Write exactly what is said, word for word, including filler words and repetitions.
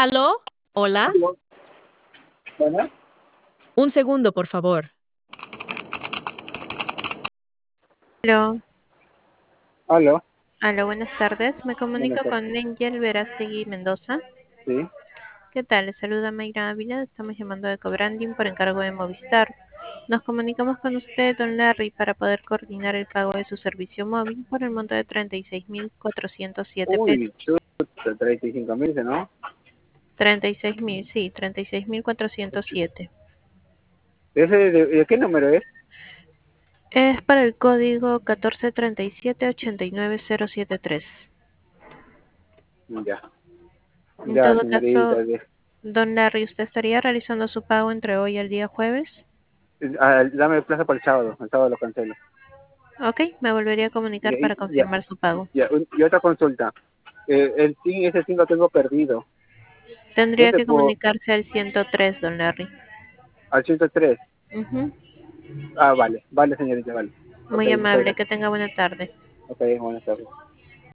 ¿Aló? Hola. Aló. Bueno, Un segundo, por favor. Aló, aló, aló, buenas tardes. Me buenas comunico tardes. con Angel Verástegui Mendoza. Sí. ¿Qué tal? Les saluda Mayra Ávila. Estamos llamando de Cobranding por encargo de Movistar. Nos comunicamos con usted, don Larry, para poder coordinar el pago de su servicio móvil por el monto de treinta y seis mil cuatrocientos siete pesos. Uy, chuta, treinta y cinco mil, ¿no? Treinta y seis mil, sí, treinta y seis mil cuatrocientos siete. ¿Ese de, de qué número es? Es para el código catorce treinta y siete ochenta y nueve cero setenta y tres. Ya, En ya, todo señorita. caso, de- don Larry, ¿usted estaría realizando su pago entre hoy y el día jueves? ah, dame el plazo para el sábado, el sábado lo cancelo. Ok, me volvería a comunicar Y, para y- ya, confirmar su pago. ya, un- y otra consulta. Eh, el S I N, ese sí lo tengo perdido. Tendría ¿Dónde que puedo? comunicarse al ciento tres, don Larry. Al ciento tres. Ujú. Ah, vale, vale, señorita, vale. Ok, Muy muchas amable, gracias. que tenga buena tarde. Ok, buenas tardes.